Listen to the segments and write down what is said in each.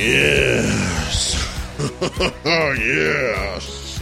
Yes. Yes.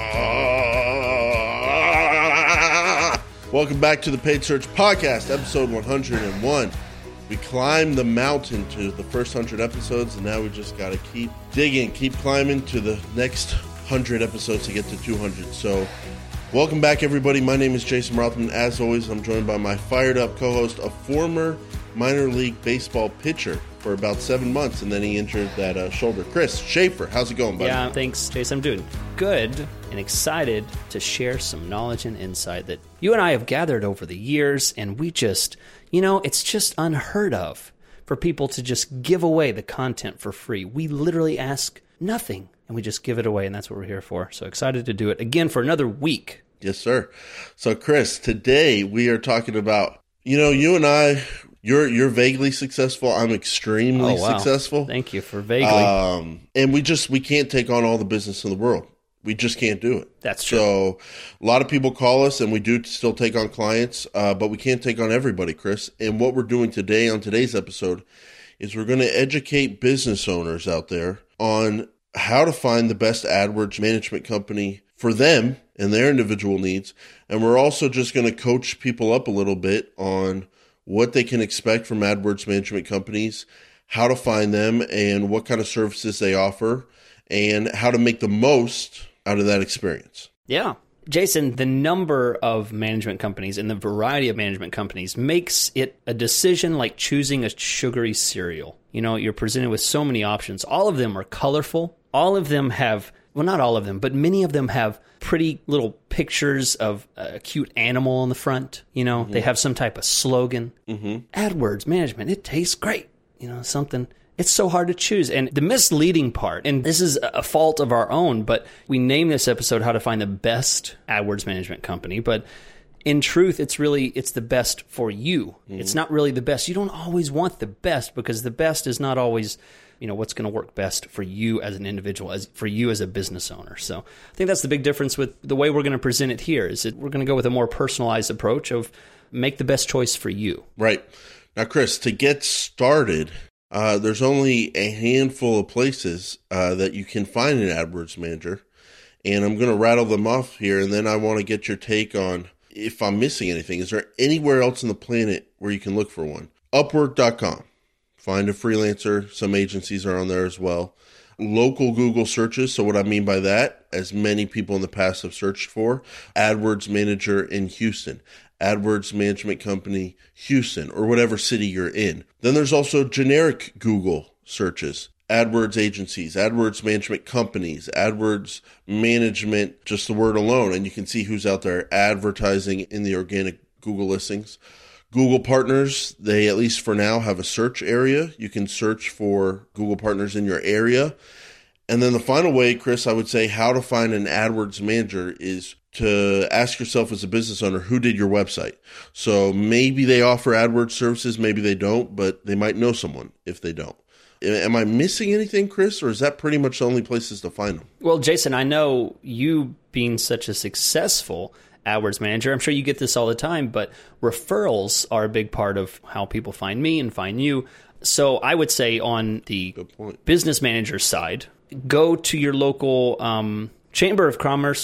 Welcome back to the Paid Search Podcast, episode 101. We climbed the mountain to the first 100 episodes, and now we just got to keep digging, keep climbing to the next 100 episodes to get to 200. So, welcome back, everybody. My name is Jason Rothman. As always, I'm joined by my fired-up co-host, a former minor league baseball pitcher for about 7 months, and then he injured that shoulder. Chris Schaefer, how's it going, buddy? Yeah, thanks, Jason. I'm doing good and excited to share some knowledge and insight that you and I have gathered over the years, and we just, it's just unheard of for people to just give away the content for free. We literally ask nothing, and we just give it away, and that's what we're here for. So excited to do it again for another week. Yes, sir. So, Chris, today we are talking about, you and I, you're vaguely successful. I'm extremely successful. Thank you for vaguely. And we can't take on all the business in the world. We just can't do it. That's true. So a lot of people call us, and we do still take on clients, but we can't take on everybody, Chris. And what we're doing today on today's episode is we're going to educate business owners out there on how to find the best AdWords management company for them and their individual needs. And we're also just going to coach people up a little bit on what they can expect from AdWords management companies, how to find them, and what kind of services they offer, and how to make the most out of that experience. Yeah. Jason, the number of management companies and the variety of management companies makes it a decision like choosing a sugary cereal. You're presented with so many options. All of them are colorful. All of them have, well, not all of them, but many of them have pretty little pictures of a cute animal on the front. They have some type of slogan. AdWords management, it tastes great. Something. It's so hard to choose. And the misleading part, and this is a fault of our own, but we named this episode How to Find the Best AdWords Management Company. But in truth, it's the best for you. It's not really the best. You don't always want the best, because the best is not always what's going to work best for you as an individual, for you as a business owner. So I think that's the big difference with the way we're going to present it here, is that we're going to go with a more personalized approach of make the best choice for you. Right. Now, Chris, to get started, there's only a handful of places that you can find an AdWords manager, and I'm going to rattle them off here, and then I want to get your take on if I'm missing anything. Is there anywhere else on the planet where you can look for one? Upwork.com. Find a freelancer. Some agencies are on there as well. Local Google searches. So what I mean by that, as many people in the past have searched for, AdWords manager in Houston, AdWords management company Houston, or whatever city you're in. Then there's also generic Google searches, AdWords agencies, AdWords management companies, AdWords management, just the word alone, and you can see who's out there advertising in the organic Google listings. Google Partners, they, at least for now, have a search area. You can search for Google Partners in your area. And then the final way, Chris, I would say how to find an AdWords manager is to ask yourself as a business owner, who did your website? So maybe they offer AdWords services, maybe they don't, but they might know someone if they don't. Am I missing anything, Chris, or is that pretty much the only places to find them? Well, Jason, I know you being such a successful AdWords manager, I'm sure you get this all the time, but referrals are a big part of how people find me and find you. So I would say on the business manager side, go to your local Chamber of Commerce,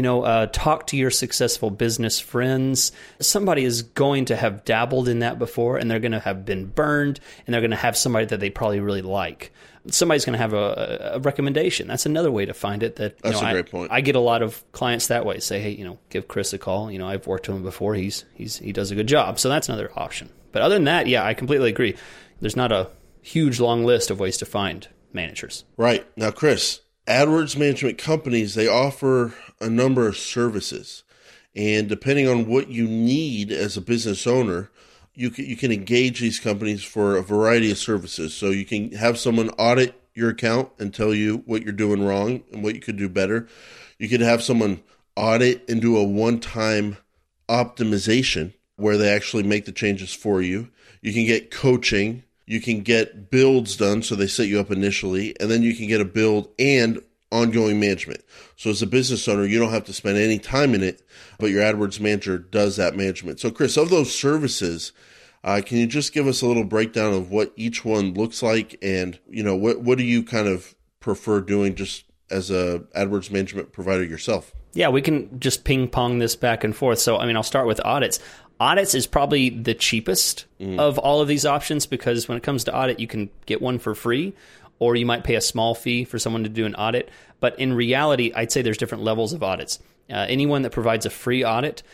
talk to your successful business friends. Somebody is going to have dabbled in that before, and they're going to have been burned, and they're going to have somebody that they probably really like. Somebody's going to have a recommendation. That's another way to find it. That's a great point. I get a lot of clients that way. Say, hey, give Chris a call. I've worked with him before. He does a good job. So that's another option. But other than that, yeah, I completely agree. There's not a huge long list of ways to find managers. Right. Now, Chris, AdWords management companies, they offer a number of services. And depending on what you need as a business owner, you can engage these companies for a variety of services. So you can have someone audit your account and tell you what you're doing wrong and what you could do better. You could have someone audit and do a one-time optimization where they actually make the changes for you. You can get coaching. You can get builds done, so they set you up initially, and then you can get a build and ongoing management. So as a business owner, you don't have to spend any time in it, but your AdWords manager does that management. So Chris, of those services, Can you just give us a little breakdown of what each one looks like, and what do you kind of prefer doing just as a AdWords management provider yourself? Yeah, we can just ping pong this back and forth. So, I'll start with audits. Audits is probably the cheapest of all of these options, because when it comes to audit, you can get one for free, or you might pay a small fee for someone to do an audit. But in reality, I'd say there's different levels of audits. Anyone that provides a free audit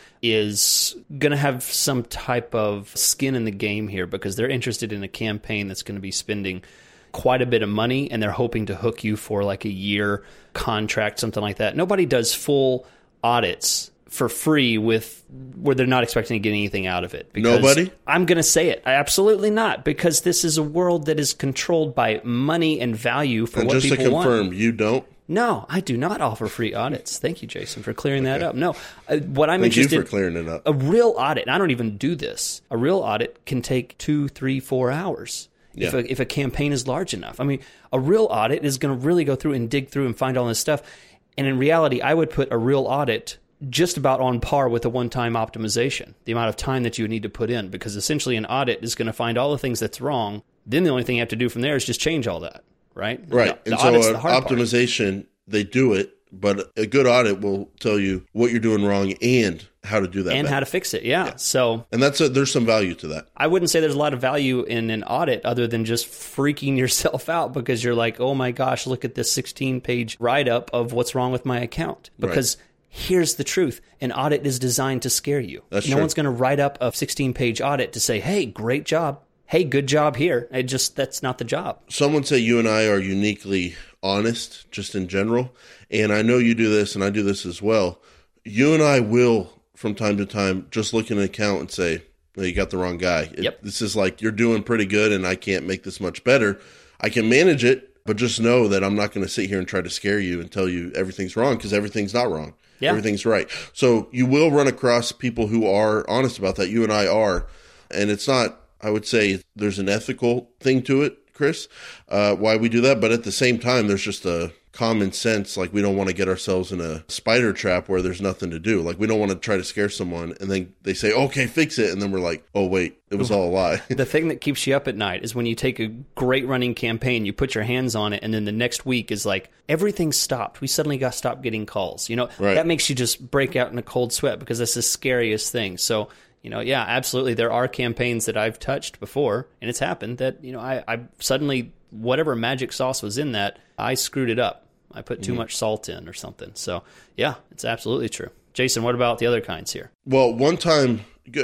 is going to have some type of skin in the game here, because they're interested in a campaign that's going to be spending quite a bit of money, and they're hoping to hook you for like a year contract, something like that. Nobody does full audits for free where they're not expecting to get anything out of it. Nobody? I'm going to say it. Absolutely not, because this is a world that is controlled by money and value for what people want. And just to confirm, you don't? No, I do not offer free audits. Thank you, Jason, for clearing that up. No, what I'm interested in... Thank you for clearing it up. A real audit, and I don't even do this, a real audit can take 2, 3, 4 hours. Yeah. If a campaign is large enough. A real audit is going to really go through and dig through and find all this stuff. And in reality, I would put a real audit just about on par with a one-time optimization, the amount of time that you would need to put in, because essentially an audit is going to find all the things that's wrong. Then the only thing you have to do from there is just change all that, right? Right. The and so an optimization, they do it, but a good audit will tell you what you're doing wrong and how to do that. And how to fix it, yeah. So, and there's some value to that. I wouldn't say there's a lot of value in an audit other than just freaking yourself out because you're like, oh my gosh, look at this 16-page write-up of what's wrong with my account. Because here's the truth. An audit is designed to scare you. That's no true. One's going to write up a 16-page audit to say, hey, great job. Hey, good job here. That's not the job. Someone say you and I are uniquely honest, just in general. And I know you do this, and I do this as well. You and I will, from time to time, just look at an account and say, no, you got the wrong guy. This is like, you're doing pretty good, and I can't make this much better. I can manage it, but just know that I'm not going to sit here and try to scare you and tell you everything's wrong, because everything's not wrong. Yeah. Everything's right. So you will run across people who are honest about that. You and I are. And it's not, I would say, there's an ethical thing to it, Chris, why we do that. But at the same time, there's just a common sense. Like, we don't want to get ourselves in a spider trap where there's nothing to do. Like, we don't want to try to scare someone and then they say, okay, fix it. And then we're like, oh, wait, it was all a lie. The thing that keeps you up at night is when you take a great running campaign, you put your hands on it, and then the next week is like, everything stopped. We suddenly stopped getting calls. That makes you just break out in a cold sweat, because that's the scariest thing. So, yeah, absolutely. There are campaigns that I've touched before, and it's happened that, I suddenly, whatever magic sauce was in that, I screwed it up. I put too much salt in or something. So, yeah, it's absolutely true. Jason, what about the other kinds here? Well, going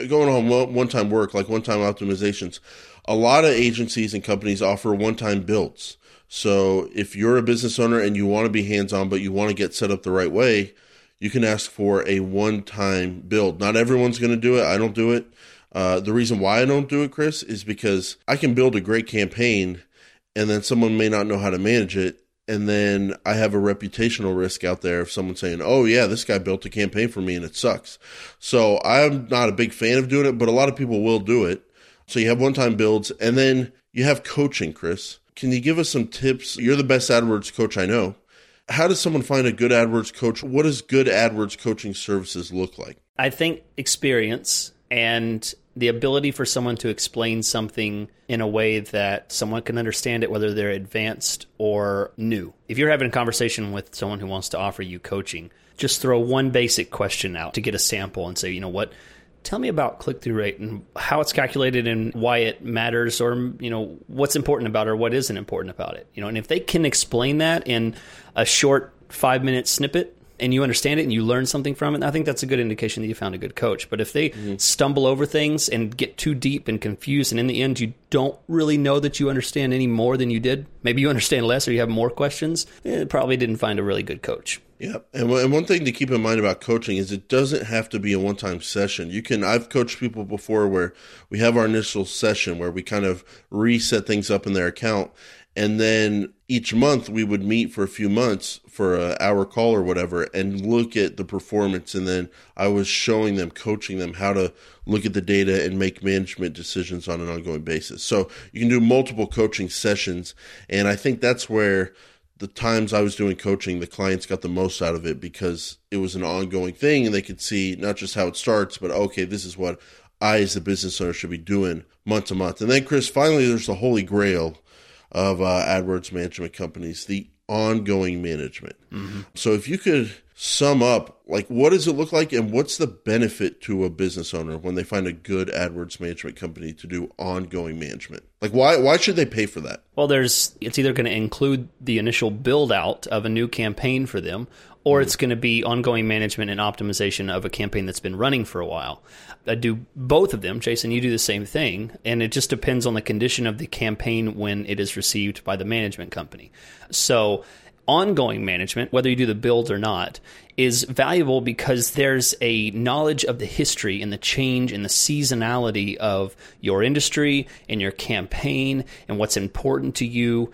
on one-time work, like one-time optimizations, a lot of agencies and companies offer one-time builds. So if you're a business owner and you want to be hands-on, but you want to get set up the right way, you can ask for a one-time build. Not everyone's going to do it. I don't do it. The reason why I don't do it, Chris, is because I can build a great campaign and then someone may not know how to manage it. And then I have a reputational risk out there of someone saying, oh, yeah, this guy built a campaign for me and it sucks. So I'm not a big fan of doing it, but a lot of people will do it. So you have one-time builds, and then you have coaching, Chris. Can you give us some tips? You're the best AdWords coach I know. How does someone find a good AdWords coach? What does good AdWords coaching services look like? I think experience and the ability for someone to explain something in a way that someone can understand it, whether they're advanced or new. If you're having a conversation with someone who wants to offer you coaching, just throw one basic question out to get a sample and say, tell me about click-through rate and how it's calculated and why it matters, or, what's important about it or what isn't important about it. And if they can explain that in a short 5-minute snippet, and you understand it and you learn something from it, I think that's a good indication that you found a good coach. But if they stumble over things and get too deep and confused, and in the end you don't really know that you understand any more than you did, maybe you understand less or you have more questions, probably didn't find a really good coach. Yeah, and one thing to keep in mind about coaching is it doesn't have to be a one-time session. I've coached people before where we have our initial session where we kind of reset things up in their account, and then each month we would meet for a few months for an hour call or whatever and look at the performance. And then I was showing them, coaching them how to look at the data and make management decisions on an ongoing basis. So you can do multiple coaching sessions. And I think that's where the times I was doing coaching, the clients got the most out of it because it was an ongoing thing and they could see not just how it starts, but okay, this is what I, as a business owner, should be doing month to month. And then, Chris, finally, there's the holy grail of AdWords management companies, the ongoing management. Mm-hmm. So if you could sum up, like, what does it look like and what's the benefit to a business owner when they find a good AdWords management company to do ongoing management? Like, why should they pay for that? Well, it's either going to include the initial build out of a new campaign for them, or it's going to be ongoing management and optimization of a campaign that's been running for a while. I do both of them. Jason, you do the same thing, and it just depends on the condition of the campaign when it is received by the management company. So ongoing management, whether you do the build or not, is valuable because there's a knowledge of the history and the change and the seasonality of your industry and your campaign and what's important to you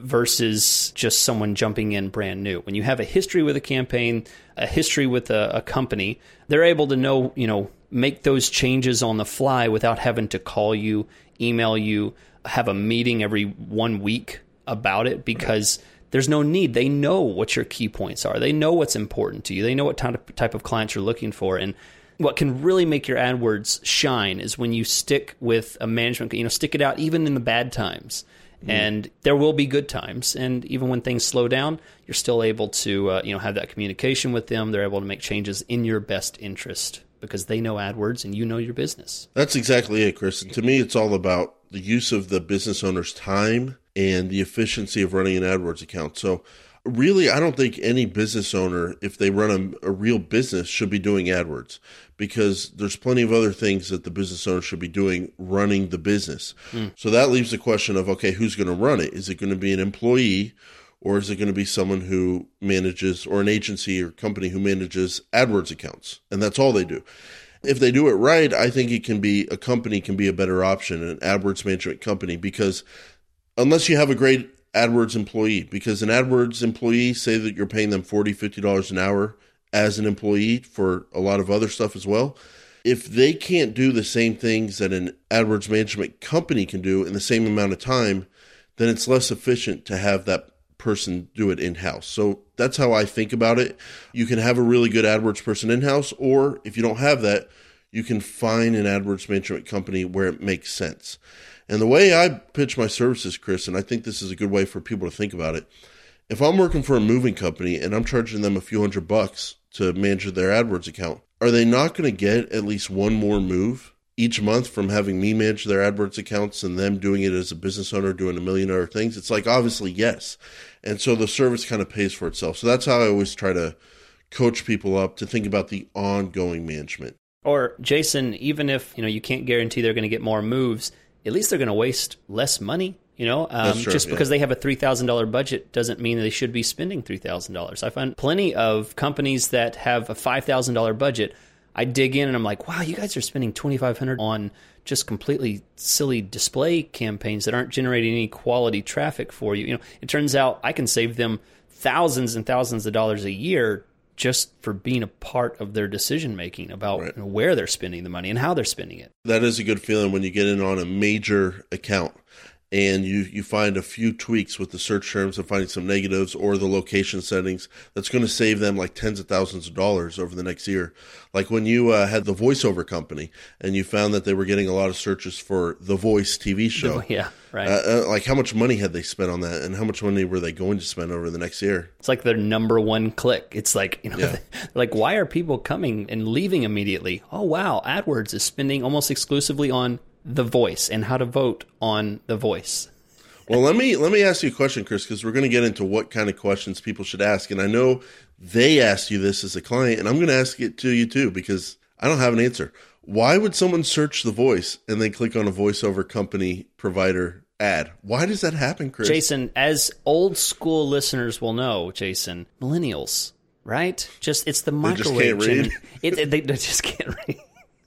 versus just someone jumping in brand new. When you have a history with a campaign, a history with a company, they're able to know, make those changes on the fly without having to call you, email you, have a meeting every 1 week about it, because there's no need. They know what your key points are. They know what's important to you. They know what type of clients you're looking for. And what can really make your AdWords shine is when you stick with a management, stick it out even in the bad times. And there will be good times. And even when things slow down, you're still able to have that communication with them. They're able to make changes in your best interest because they know AdWords and you know your business. That's exactly it, Chris. And to me, it's all about the use of the business owner's time and the efficiency of running an AdWords account. So really, I don't think any business owner, if they run a real business, should be doing AdWords, because there's plenty of other things that the business owner should be doing running the business. So that leaves the question of, okay, who's going to run it? Is it going to be an employee, or is it going to be someone who manages, or an agency or company who manages AdWords accounts? And that's all they do. If they do it right, I think a company can be a better option, an AdWords management company, because unless you have a great AdWords employee, because an AdWords employee, say that you're paying them $40, $50 an hour as an employee for a lot of other stuff as well. If they can't do the same things that an AdWords management company can do in the same amount of time, then it's less efficient to have that person do it in-house. So that's how I think about it. You can have a really good AdWords person in-house, or if you don't have that, you can find an AdWords management company where it makes sense. And the way I pitch my services, Chris, and I think this is a good way for people to think about it, if I'm working for a moving company and I'm charging them a few $100 to manage their AdWords account, are they not going to get at least one more move each month from having me manage their AdWords accounts and them doing it as a business owner doing a million other things? It's like, obviously, yes. And so the service kind of pays for itself. So that's how I always try to coach people up to think about the ongoing management. Or, Jason, even if you can't guarantee they're going to get more moves, at least they're going to waste less money. That's true, just because they have a $3,000 budget doesn't mean they should be spending $3,000. I find plenty of companies that have a $5,000 budget. I dig in and I'm like, wow, you guys are spending $2,500 on just completely silly display campaigns that aren't generating any quality traffic for you. It turns out I can save them thousands and thousands of dollars a year just for being a part of their decision-making about where they're spending the money and how they're spending it. That is a good feeling when you get in on a major account and you find a few tweaks with the search terms and finding some negatives or the location settings that's going to save them like tens of thousands of dollars over the next year. Like when you had the voiceover company and you found that they were getting a lot of searches for The Voice TV show. Yeah, right. Like how much money had they spent on that and how much money were they going to spend over the next year? It's like their number one click. It's like, like, why are people coming and leaving immediately? Oh, wow, AdWords is spending almost exclusively on The Voice and how to vote on The Voice. Well, let me ask you a question, Chris, because we're going to get into what kind of questions people should ask. And I know they asked you this as a client, and I'm going to ask it to you too, because I don't have an answer. Why would someone search The Voice and then click on a voiceover company provider ad? Why does that happen, Chris? Jason, as old school listeners will know, Jason, millennials, right? It's the microwave. They just can't read. They just can't read.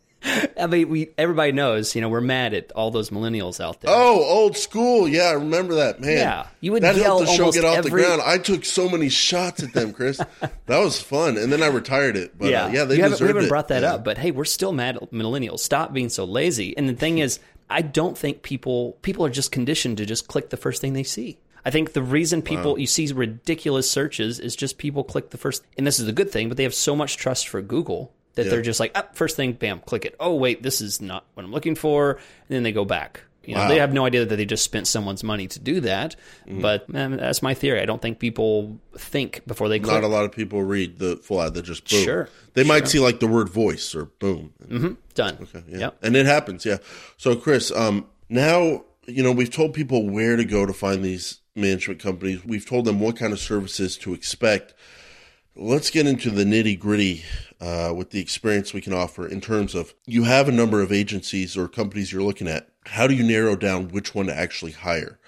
I mean, everybody knows, we're mad at all those millennials out there. Oh, old school. Yeah, I remember that. Man, yeah, you would that yell helped the show get off the every... ground. I took so many shots at them, Chris. That was fun. And then I retired it. But yeah, they we deserved haven't it. brought that up. But hey, we're still mad at millennials. Stop being so lazy. And the thing is, I don't think people are just conditioned to just click the first thing they see. I think the reason you see ridiculous searches is just people click the first, and this is a good thing, but they have so much trust for Google that they're just like, first thing, bam, click it. Oh, wait, this is not what I'm looking for. And then they go back. They have no idea that they just spent someone's money to do that. But that's my theory. I don't think people think before they click. Not a lot of people read the full ad. They just boom. Sure. They might see like the word voice or boom. Done. Okay. Yeah. Yep. And it happens. Yeah. So Chris, now, we've told people where to go to find these management companies. We've told them what kind of services to expect. Let's get into the nitty gritty with the experience we can offer in terms of you have a number of agencies or companies you're looking at. How do you narrow down which one to actually hire?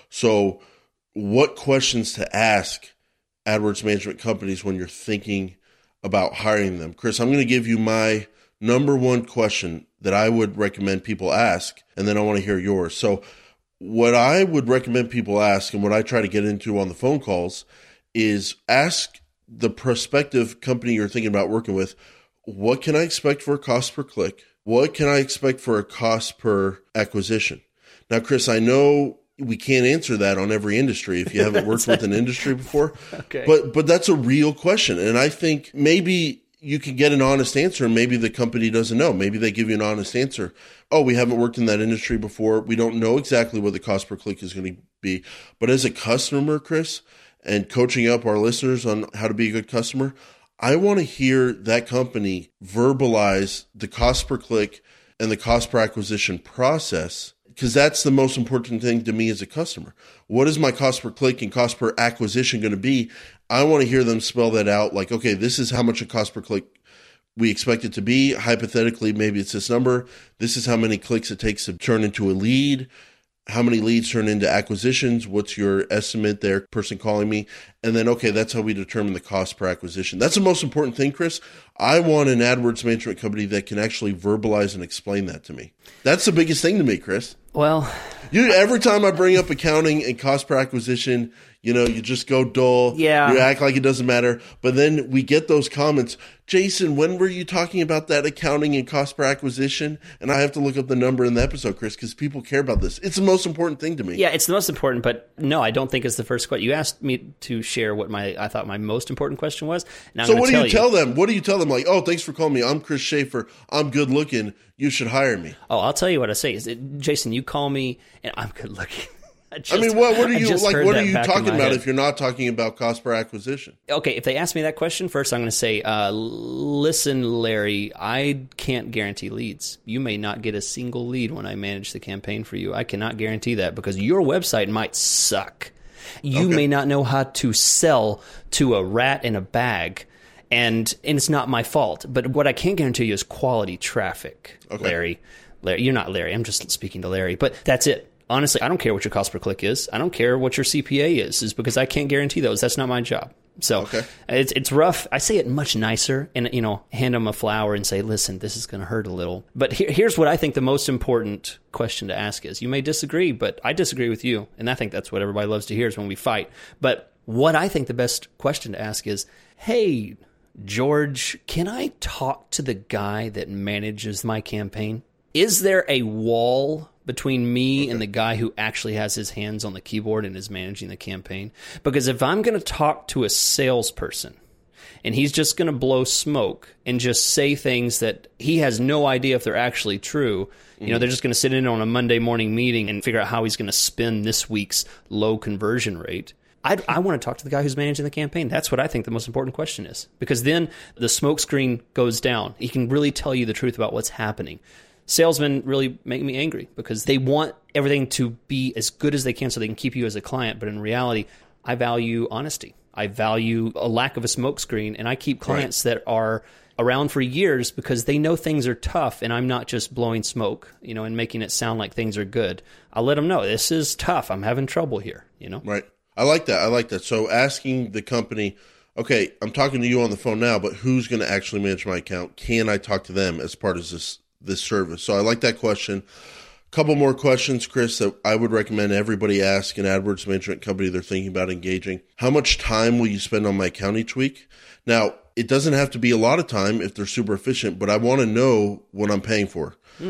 So what questions to ask AdWords management companies when you're thinking about hiring them? Chris, I'm going to give you my number one question that I would recommend people ask, and then I want to hear yours. So what I would recommend people ask, and what I try to get into on the phone calls, is ask the prospective company you're thinking about working with, what can I expect for a cost per click? What can I expect for a cost per acquisition? Now, Chris, I know we can't answer that on every industry if you haven't worked with an industry before, Okay. but that's a real question. And I think maybe you can get an honest answer. Maybe the company doesn't know. Maybe they give you an honest answer. Oh, we haven't worked in that industry before. We don't know exactly what the cost per click is going to be. But as a customer, Chris, and coaching up our listeners on how to be a good customer, I want to hear that company verbalize the cost per click and the cost per acquisition process, because that's the most important thing to me as a customer. What is my cost per click and cost per acquisition going to be? I want to hear them spell that out. Like, okay, this is how much a cost per click we expect it to be. Hypothetically, maybe it's this number. This is how many clicks it takes to turn into a lead. How many leads turn into acquisitions? What's your estimate there, person calling me? And then, okay, that's how we determine the cost per acquisition. That's the most important thing, Chris. I want an AdWords management company that can actually verbalize and explain that to me. That's the biggest thing to me, Chris. Well, Every time I bring up accounting and cost per acquisition, you just go dull. Yeah. You act like it doesn't matter. But then we get those comments, Jason, when were you talking about that accounting and cost per acquisition? And I have to look up the number in the episode, Chris, because people care about this. It's the most important thing to me. yeah, it's the most important, but no, I don't think it's the first question. You asked me to share what I thought my most important question was. And I'm So gonna what do you tell you. them? What do you tell them? Like, oh, thanks for calling me. I'm Chris Schaefer. I'm good looking. You should hire me. Oh, I'll tell you what I say. Jason, you call me and I'm good looking. What are you What are you talking about if you're not talking about cost per acquisition? Okay, if they ask me that question, first I'm going to say, listen, Larry, I can't guarantee leads. You may not get a single lead when I manage the campaign for you. I cannot guarantee that because your website might suck. You may not know how to sell to a rat in a bag. And it's not my fault. But what I can guarantee you is quality traffic, Larry. You're not Larry. I'm just speaking to Larry. But that's it. Honestly, I don't care what your cost per click is. I don't care what your CPA is because I can't guarantee those. That's not my job. So it's rough. I say it much nicer and, hand them a flower and say, listen, this is going to hurt a little. But here's what I think the most important question to ask is. You may disagree, but I disagree with you. And I think that's what everybody loves to hear is when we fight. But what I think the best question to ask is, hey, George, can I talk to the guy that manages my campaign? Is there a wall between me and the guy who actually has his hands on the keyboard and is managing the campaign? Because if I'm going to talk to a salesperson and he's just going to blow smoke and just say things that he has no idea if they're actually true, they're just going to sit in on a Monday morning meeting and figure out how he's going to spin this week's low conversion rate. I want to talk to the guy who's managing the campaign. That's what I think the most important question is. Because then the smoke screen goes down. He can really tell you the truth about what's happening. Salesmen really make me angry because they want everything to be as good as they can so they can keep you as a client. But in reality, I value honesty. I value a lack of a smokescreen, and I keep clients that are around for years because they know things are tough, and I'm not just blowing smoke, and making it sound like things are good. I'll let them know this is tough. I'm having trouble here. Right. I like that. So asking the company, okay, I'm talking to you on the phone now, but who's going to actually manage my account? Can I talk to them as part of this service? So I like that question. A couple more questions, Chris, that I would recommend everybody ask an AdWords management company they're thinking about engaging. How much time will you spend on my account each week? Now, it doesn't have to be a lot of time if they're super efficient, but I want to know what I'm paying for.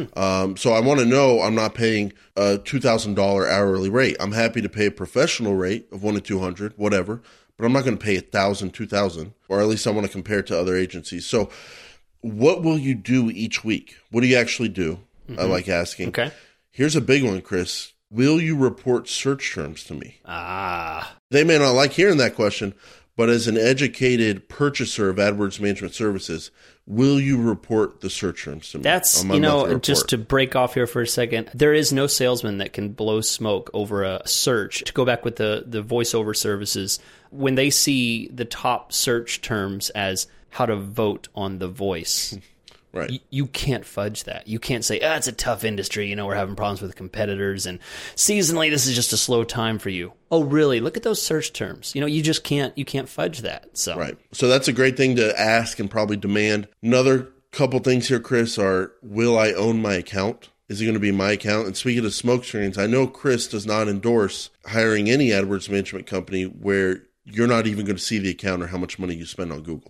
So I want to know I'm not paying a $2,000 hourly rate. I'm happy to pay a professional rate of $100 to $200, whatever, but I'm not going to pay $1,000, $2,000, or at least I want to compare it to other agencies. So what will you do each week? What do you actually do? I like asking. Okay. Here's a big one, Chris. Will you report search terms to me? They may not like hearing that question, but as an educated purchaser of AdWords management services, will you report the search terms to me? That's, just to break off here for a second, there is no salesman that can blow smoke over a search. To go back with the voiceover services, when they see the top search terms as how to vote on the voice, right. You can't fudge that. You can't say, it's a tough industry. We're having problems with competitors, and seasonally, this is just a slow time for you. Oh, really? Look at those search terms. You just can't fudge that. So right. So that's a great thing to ask and probably demand. Another couple things here, Chris, are, will I own my account? Is it going to be my account? And speaking of smoke screens, I know Chris does not endorse hiring any AdWords management company where you're not even going to see the account or how much money you spend on Google.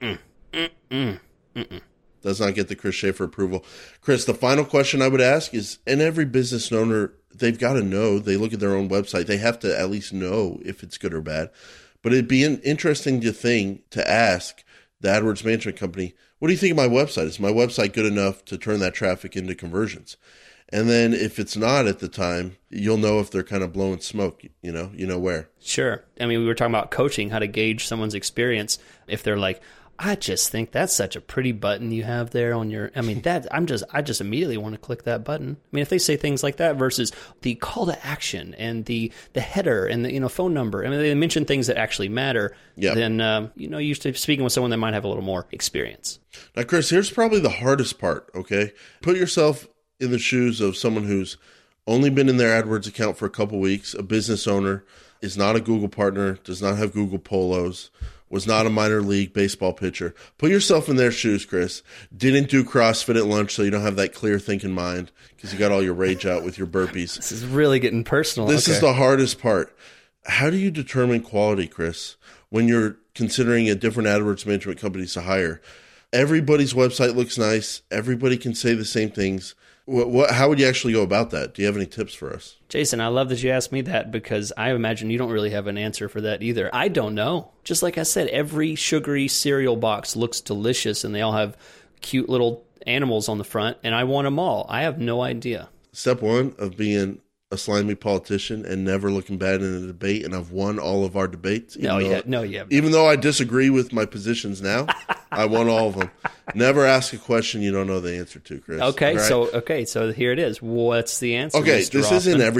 Does not get the Chris Schaefer approval. Chris, the final question I would ask is, and every business owner, they've got to know, they look at their own website, they have to at least know if it's good or bad. But it'd be an interesting thing to ask the AdWords management company, what do you think of my website? Is my website good enough to turn that traffic into conversions? And then if it's not at the time, you'll know if they're kind of blowing smoke, you know where. Sure. I mean, we were talking about coaching, how to gauge someone's experience. If they're like, I just think that's such a pretty button you have there on your, I just immediately want to click that button. I mean, if they say things like that versus the call to action and the header and the, phone number, I mean, they mention things that actually matter, then, you're speaking with someone that might have a little more experience. Now, Chris, here's probably the hardest part, okay? Put yourself in the shoes of someone who's only been in their AdWords account for a couple weeks, a business owner, is not a Google partner, does not have Google polos, was not a minor league baseball pitcher. Put yourself in their shoes, Chris. Didn't do CrossFit at lunch, so you don't have that clear thinking mind because you got all your rage out with your burpees. This is really getting personal. This is the hardest part. How do you determine quality, Chris, when you're considering a different AdWords management companies to hire? Everybody's website looks nice. Everybody can say the same things. How would you actually go about that? Do you have any tips for us? Jason, I love that you asked me that because I imagine you don't really have an answer for that either. I don't know. Just like I said, every sugary cereal box looks delicious and they all have cute little animals on the front, and I want them all. I have no idea. Step one of being a slimy politician and never looking bad in a debate, and I've won all of our debates. No, you haven't. Even though I disagree with my positions now, I won all of them. Never ask a question you don't know the answer to, Chris. Okay, right? so here it is. What's the answer? Okay, Mr. this Austin?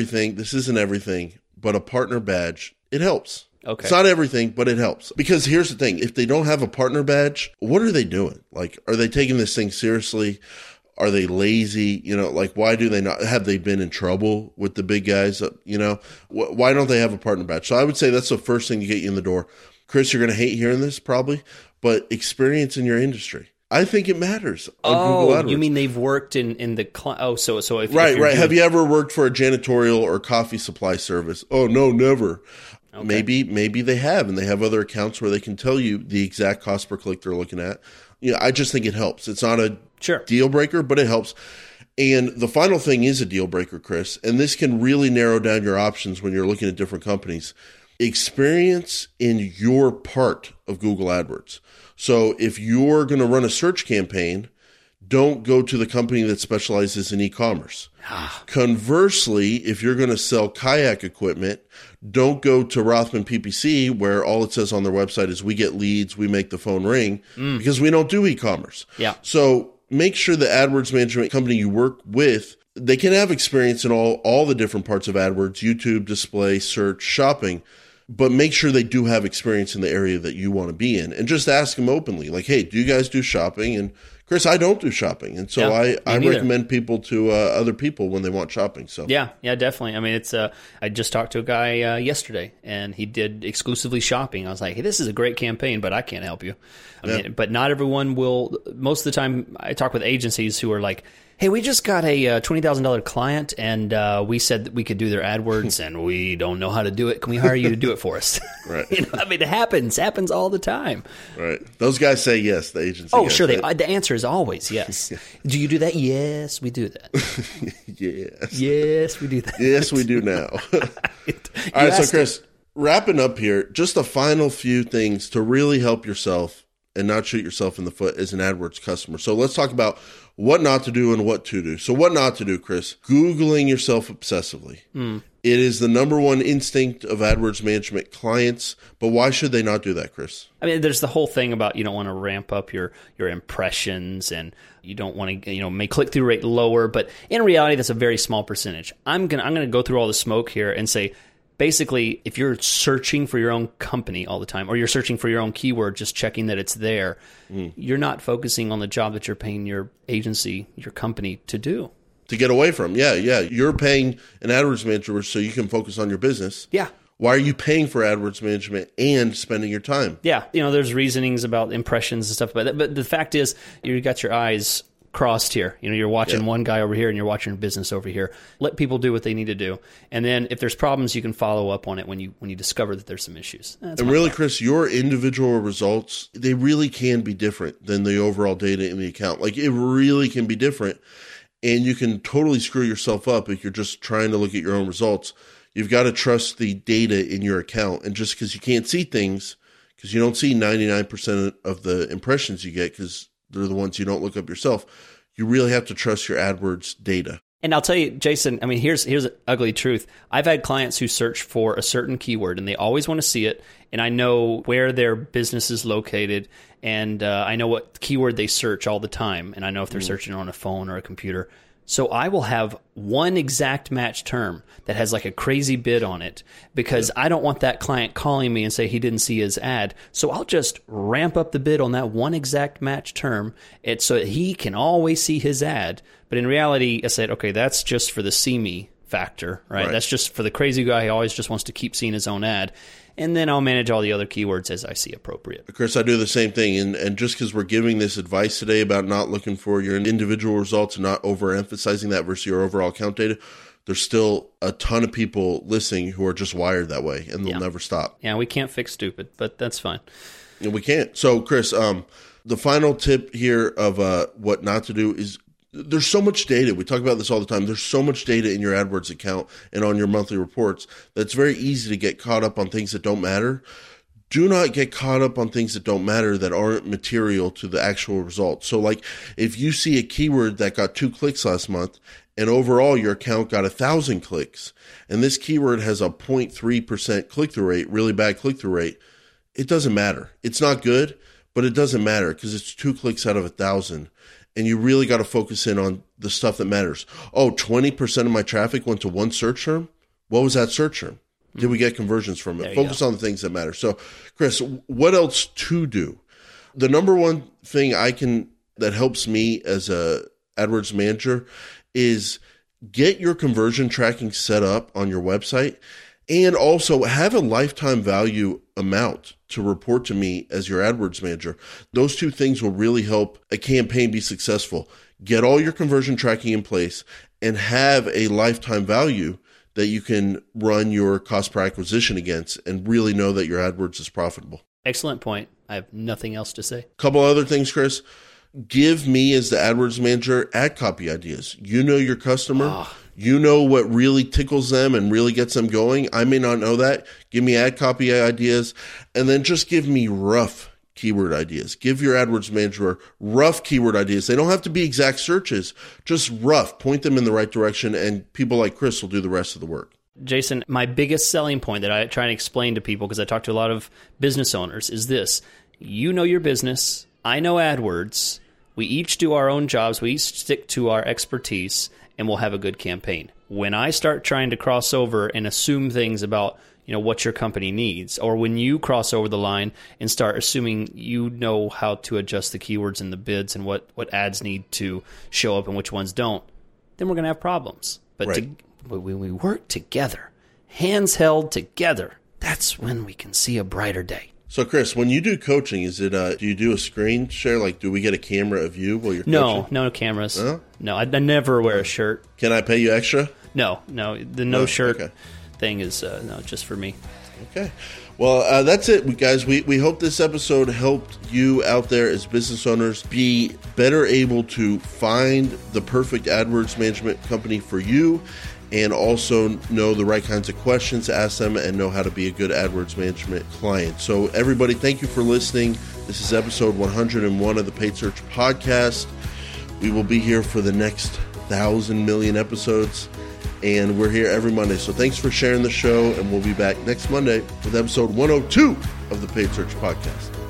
isn't everything, but a partner badge, it helps. Okay. It's not everything, but it helps. Because here's the thing, if they don't have a partner badge, what are they doing? Like, are they taking this thing seriously? Are they lazy? Why do they not? Have they been in trouble with the big guys? Why don't they have a partner badge? So I would say that's the first thing to get you in the door. Chris, you're going to hate hearing this probably, but experience in your industry. I think it matters on Google AdWords. You mean they've worked in the so if right. Have you ever worked for a janitorial or coffee supply service? Oh no, never. Okay. Maybe they have, and they have other accounts where they can tell you the exact cost per click they're looking at. I just think it helps. It's not a deal breaker, but it helps. And the final thing is a deal breaker, Chris, and this can really narrow down your options when you're looking at different companies. Experience in your part of Google AdWords. So if you're going to run a search campaign, don't go to the company that specializes in e-commerce. Conversely, if you're going to sell kayak equipment, don't go to Rothman PPC where all it says on their website is we get leads, we make the phone ring, because we don't do e-commerce. Yeah. So make sure the AdWords management company you work with, they can have experience in all the different parts of AdWords, YouTube, display, search, shopping, but make sure they do have experience in the area that you want to be in. And just ask them openly, like, hey, do you guys do shopping? And Chris, I don't do shopping. And so I recommend people to other people when they want shopping. So Yeah, definitely. I mean, it's I just talked to a guy yesterday, and he did exclusively shopping. I was like, hey, this is a great campaign, but I can't help you. I mean, but not everyone will. Most of the time, I talk with agencies who are like, hey, we just got a $20,000 client, and we said that we could do their AdWords, and we don't know how to do it. Can we hire you to do it for us? Right. I mean, it happens all the time. Right. Those guys say yes, the agency. Oh, sure. The answer is always yes. Do you do that? Yes, we do that. Yes. Yes, we do that. Yes, we do now. All right, so Chris, wrapping up here, just a final few things to really help yourself and not shoot yourself in the foot as an AdWords customer. So let's talk about what not to do and what to do. So what not to do, Chris? Googling yourself obsessively. It is the number one instinct of AdWords management clients, but why should they not do that, Chris? I mean, there's the whole thing about you don't want to ramp up your impressions and you don't want to make click-through rate lower, but in reality, that's a very small percentage. I'm gonna go through all the smoke here and say, basically, if you're searching for your own company all the time, or you're searching for your own keyword, just checking that it's there, you're not focusing on the job that you're paying your agency, your company to do. To get away from. Yeah. You're paying an AdWords manager so you can focus on your business. Yeah. Why are you paying for AdWords management and spending your time? Yeah. There's reasonings about impressions and stuff about that. But the fact is, you got your eyes crossed here. You're watching one guy over here and you're watching business over here. Let people do what they need to do. And then if there's problems, you can follow up on it when you discover that there's some issues. And really, Chris, your individual results, they really can be different than the overall data in the account. Like, it really can be different. And you can totally screw yourself up if you're just trying to look at your own results. You've got to trust the data in your account. And just because you can't see things, because you don't see 99% of the impressions you get, because they're the ones you don't look up yourself, you really have to trust your AdWords data. And I'll tell you, Jason, I mean, here's an ugly truth. I've had clients who search for a certain keyword, and they always want to see it, and I know where their business is located, and I know what keyword they search all the time, and I know if they're searching on a phone or a computer. So I will have one exact match term that has like a crazy bid on it because I don't want that client calling me and say he didn't see his ad. So I'll just ramp up the bid on that one exact match term so that he can always see his ad. But in reality, I said, okay, that's just for the see me factor, right? That's just for the crazy guy who always just wants to keep seeing his own ad. And then I'll manage all the other keywords as I see appropriate. Chris, I do the same thing. And just because we're giving this advice today about not looking for your individual results and not overemphasizing that versus your overall account data, there's still a ton of people listening who are just wired that way, and they'll never stop. Yeah, we can't fix stupid, but that's fine. And we can't. So, Chris, the final tip here of what not to do is, there's so much data. We talk about this all the time. There's so much data in your AdWords account and on your monthly reports that it's very easy to get caught up on things that don't matter. Do not get caught up on things that don't matter, that aren't material to the actual results. So, like, if you see a keyword that got 2 clicks last month and overall your account got 1,000 clicks, and this keyword has a 0.3% click-through rate, really bad click-through rate, it doesn't matter. It's not good, but it doesn't matter because it's 2 clicks out of 1,000. And you really got to focus in on the stuff that matters. Oh, 20% of my traffic went to one search term? What was that search term? Did we get conversions from it? Focus on the things that matter. So, Chris, what else to do? The number one thing that helps me as a AdWords manager is get your conversion tracking set up on your website, and also have a lifetime value amount to report to me as your AdWords manager. Those two things will really help a campaign be successful. Get all your conversion tracking in place and have a lifetime value that you can run your cost per acquisition against and really know that your AdWords is profitable. Excellent point. I have nothing else to say. A couple other things, Chris. Give me, as the AdWords manager, ad copy ideas. You know your customer. You know what really tickles them and really gets them going. I may not know that. Give me ad copy ideas, and then just give me rough keyword ideas. Give your AdWords manager rough keyword ideas. They don't have to be exact searches, just rough. Point them in the right direction, and people like Chris will do the rest of the work. Jason, my biggest selling point that I try and explain to people, because I talk to a lot of business owners, is this. You know your business. I know AdWords. We each do our own jobs. We each stick to our expertise, and we'll have a good campaign. When I start trying to cross over and assume things about, what your company needs, or when you cross over the line and start assuming you know how to adjust the keywords and the bids and what ads need to show up and which ones don't, then we're going to have problems. But when we work together, hands held together, that's when we can see a brighter day. So, Chris, when you do coaching, is it do you do a screen share? Like, do we get a camera of you while you're coaching? No cameras. Huh? No, I never wear a shirt. Can I pay you extra? No. The shirt thing is just for me. Okay. Well, that's it, guys. We hope this episode helped you out there as business owners be better able to find the perfect AdWords management company for you, and also know the right kinds of questions to ask them and know how to be a good AdWords management client. So everybody, thank you for listening This is episode 101 of the Paid Search Podcast. We will be here for the next 1,000 million episodes, and we're here every Monday. So thanks for sharing the show, and we'll be back next Monday with episode 102 of the Paid Search Podcast.